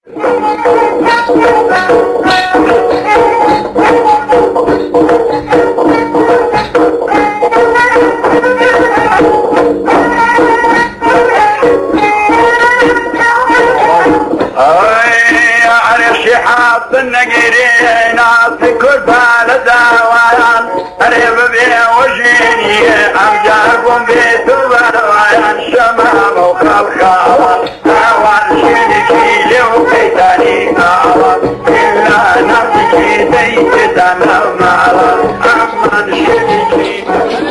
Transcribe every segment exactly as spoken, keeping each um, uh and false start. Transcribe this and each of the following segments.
حاط النقيرين عاصي كل بالدا ويان قريب بي وجيني امجاكم بيتوبر ويان شمام وخلخال اوان شيني لي وقيتاني اوان الا نفسي ديت تنام على امان شيني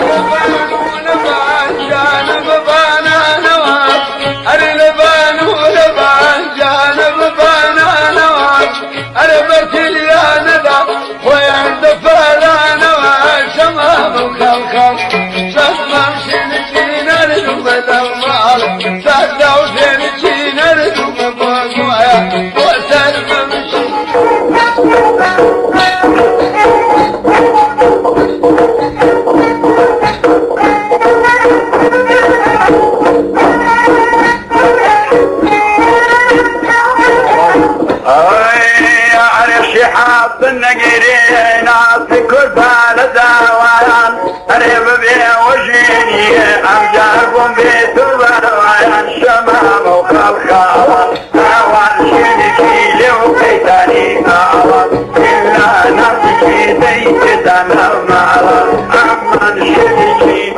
حاط النقيرين عاصي كل بالدا ويان قريب بي وجيني امجاكم بيتوبر ويان شمام وخلخال اوان شيني لي وقيتاني اوان الا نفسي ديت تنام على امان شيني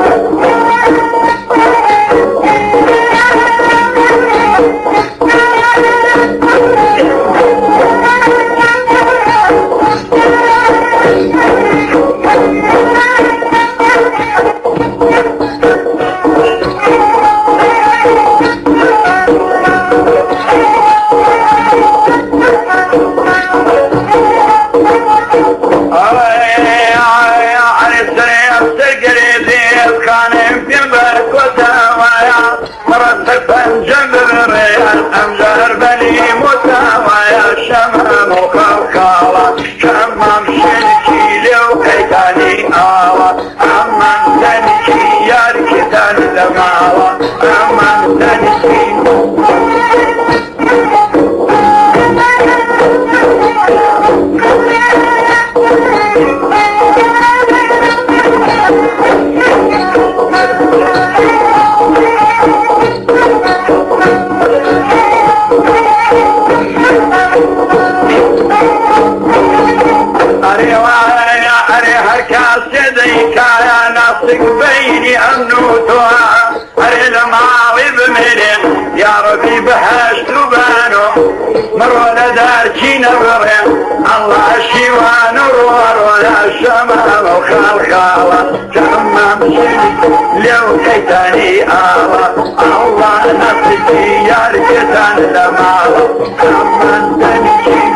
امجار بني متاوى شمام وخلخالة شمام شنكي لو قيتاني آوى امان تنكي ياركتان دماوى امان تنكي بيني أمنوتها أري الماوي بمرين يا ربي بهشت بانو مرونا داركي نبرين الله شيوان نور ولا شمام وخالخالة شمام شني لو كيتاني آلا الله نفسي ياركتان لمالا أمان تنكي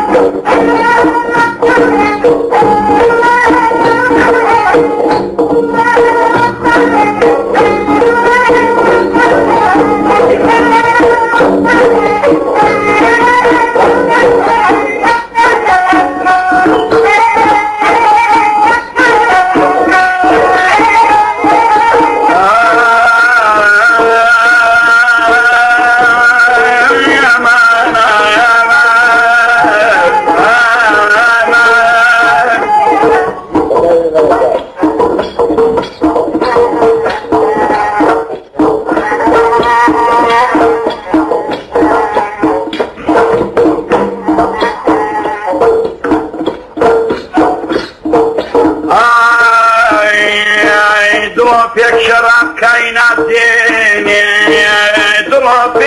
فيك شراب كاينات ديني ضرب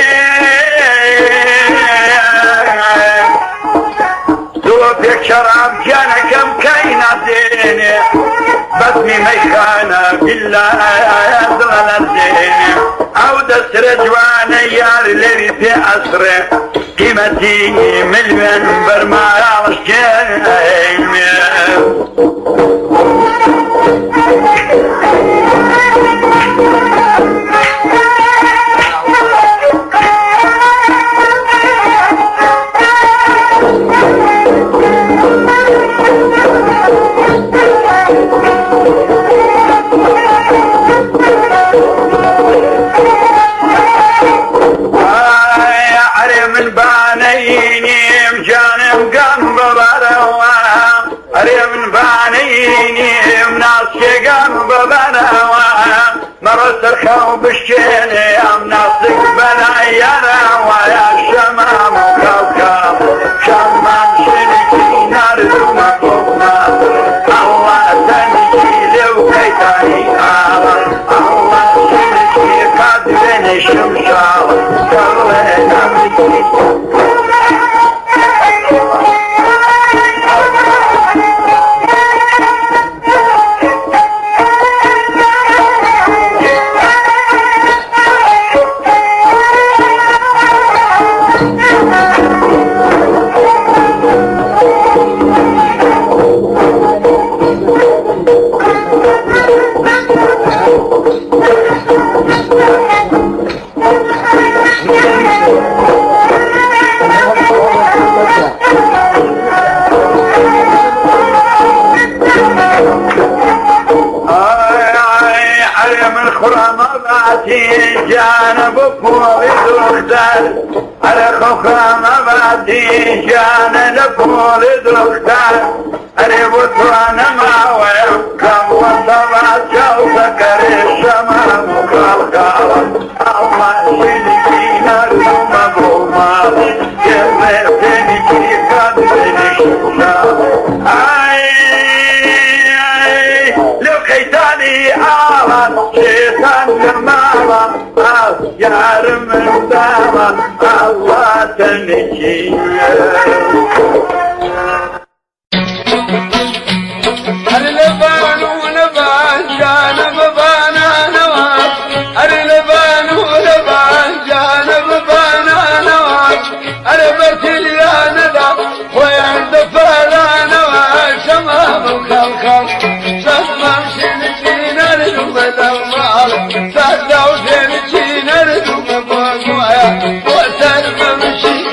فيك شراب جانا كم كاينات ديني بسمي ميخانة بالله ضغل الديني او دسر جوانا يار اللي في أسره قيمتي مليون برما يعرش كاين من باني بانيني جانم قم ببروا أري من بانيني مناسك قم ببروا مرس الخو بالشيني أم ناسك بلايرا ويا شمام وكوكب شمام شنكي نرجو مقومنا الله تنكي لو كيتاني الله شنكي قد بين الشمشاو كلنا مكي جانب فوق الدختر على خوخة مبادي جانب فوق الدختر على بطوانا ما ويبكم وطبعت شوفك الشمام وخلقال الله شلكي نرجو مقومات يمتني كي قد بنشوشام اي لو خيتاني آلان شيطان جمالا يا رمن داما الله تنجي اللبان ولبان جانب بانا نواف اللبان ولبان جانب بانا نواف البت يا ندى ويعند فلا نواف شمام وخلخل شمام شنكين الرم الأمال سهدوا شنكين الرم الأمال وسلم مشي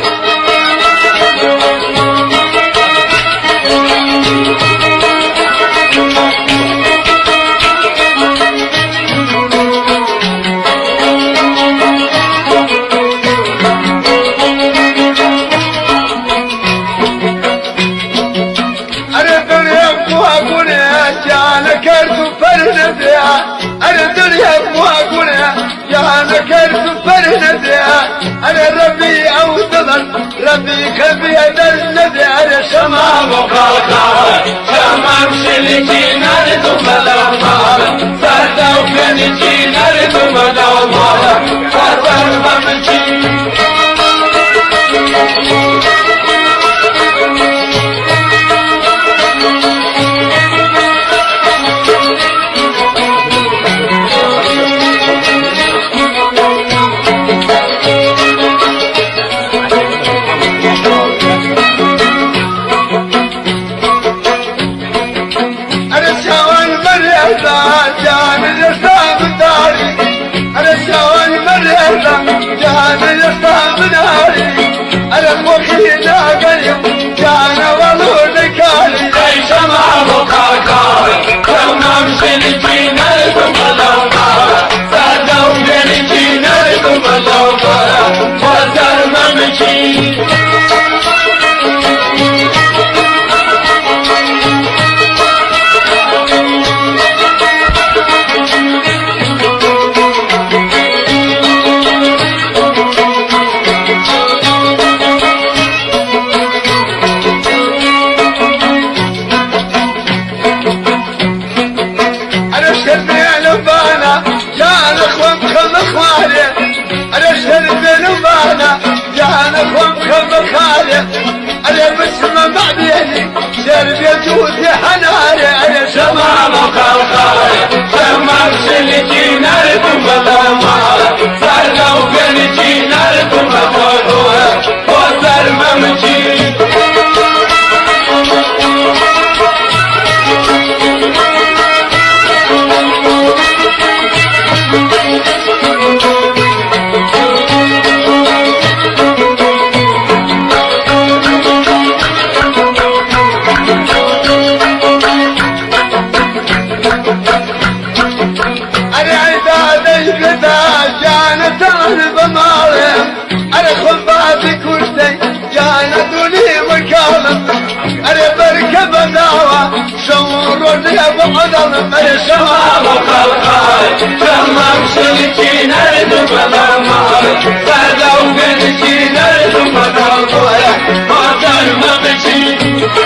أنا الدنيا بواقنا يا نكرت فرنتها أنا ربي أوصل ربي كبيد الذي أنا شمام وقلقال شمام شلكي نردو مدومال سردو كنكي نردو مدومال سردو ممشي جان يصاب ناري أنا خوخينا قليم جان والود كالي أي شمع وقاقال شمام شلكينا لكم الأوقات سادوا جلكينا لكم الأوقات وزر ممشي أنا بسمة معديني شرب يجوز حناري أنا شمام وخلقاري شمام شلكي نردم الأمار سردو كنكي نردم الأمار وزر ممشي جانت البماري بداوة صور لي بعد المي شمام خلقاي شمام سلكي نرد بلاماي فدو قلتي نرد بلاماي قدر ممشي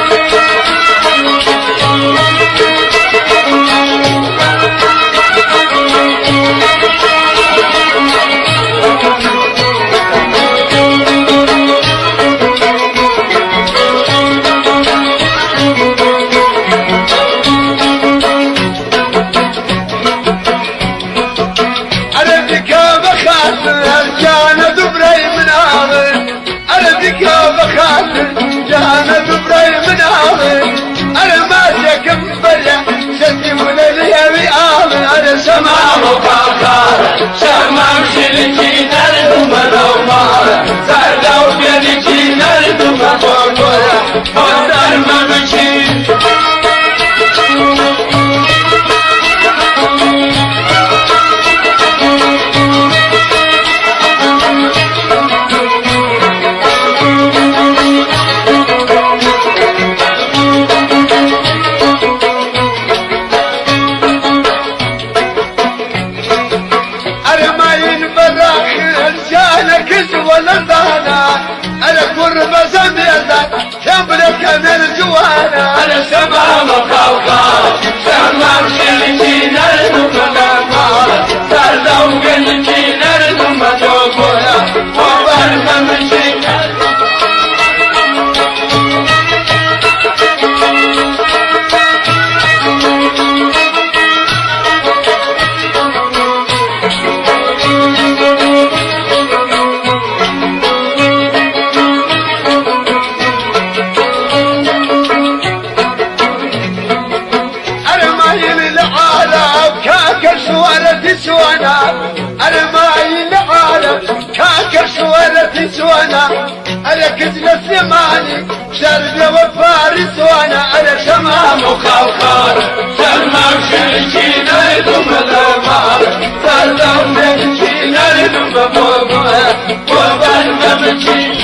جانا دبري من عامل انا ما جاك مبلع شتي ولا ليالي عامل انا سمام وقاقار سمام شلتي نردو مدومار زردو بيدتي نردو مدومار قدر ممشي أنا سمام وخوخار سمام شلتي نردو مدومار زردو بيدتي نردو مدومار قدر ممشي سوانا انا ماي العالم كاكر سوالتي سوانا انا كتل الثماني شرب وفارس وانا انا شمام وخوخار شمام شلتي نردو مدومار زردو بيدتي نردو مدومار قدر ممشي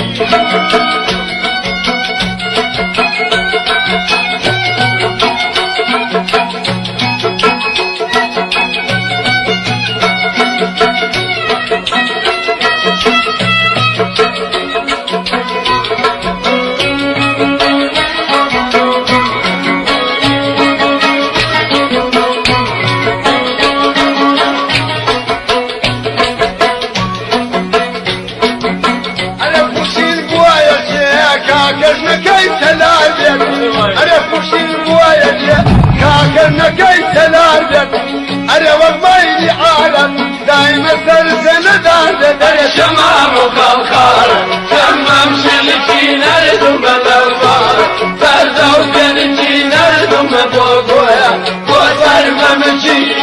أنا فوشي بوايا كاكرنا كيس الأرض أنا والله عالم دايما سلسلة داردة أنا شمام وخلخار شمام شلتي نردو مدومار زردو بيدتي نردو مدومار قدر ممشي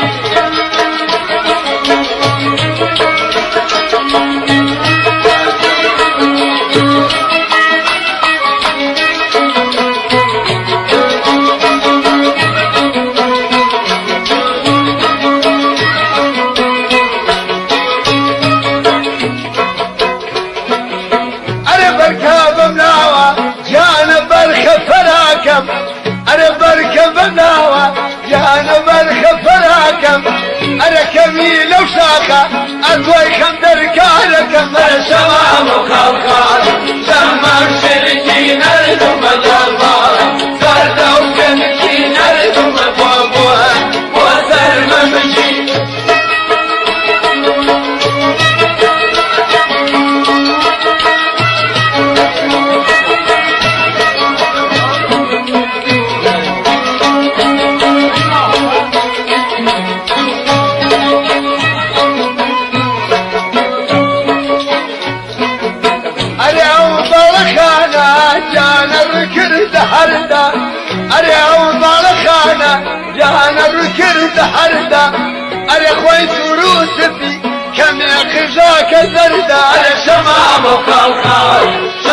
أنا بركب ناوى يا أنا بركب فراكم أنا كميل وشاقة أطوي كم دركالكم أنا شمام وخوخار شمام شلتي نردو مدومار زردو بيدتي نردو مدومار قدر ممشي هردا أري أوضع لخانة جانا ركرد هردا أري خوي سروستي كم يخزاك زردا أري شمام وخوخار